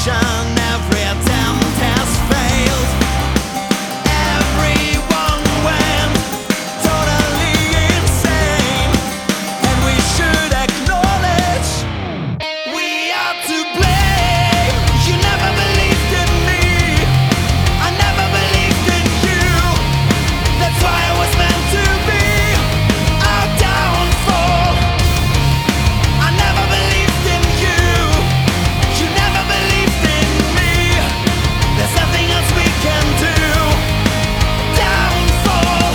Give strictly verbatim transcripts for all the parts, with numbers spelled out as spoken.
every attempt has failed. Everyone went totally insane, and we should acknowledge we are to blame. You never believed in me, I never believed in you. That's why I was meant to be our downfall. I never believed in you, you never believed in me. There's nothing else we can do. Downfall.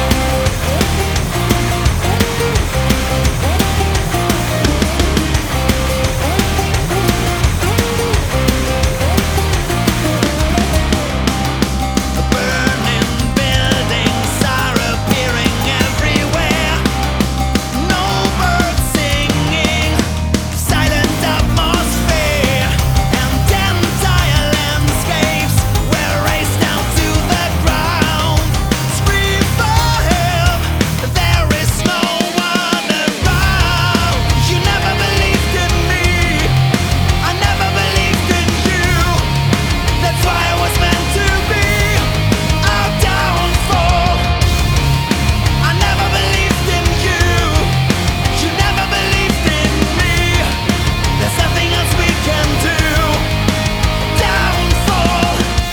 Burning buildings are appearing everywhere. No birds singing, silent atmosphere, and entire landscapes were razed down to the ground. Scream for help, there is no one around. You never believed in me, I never believed in you. That's why I was meant to be our downfall. I never believed in you, you never believed in me. There's nothing else we can do. Downfall.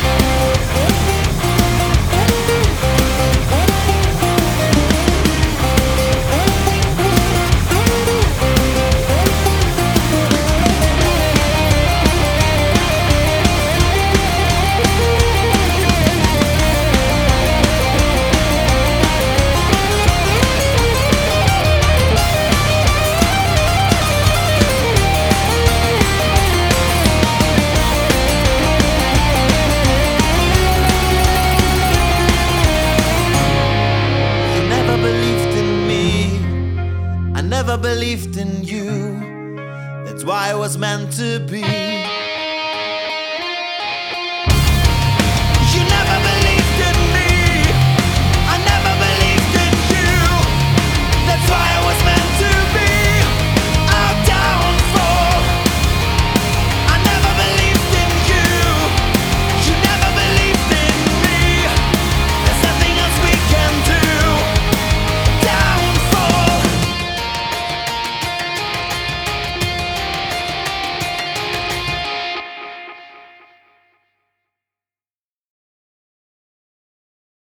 You never believed in me, I never believed in you. That's why I was meant to be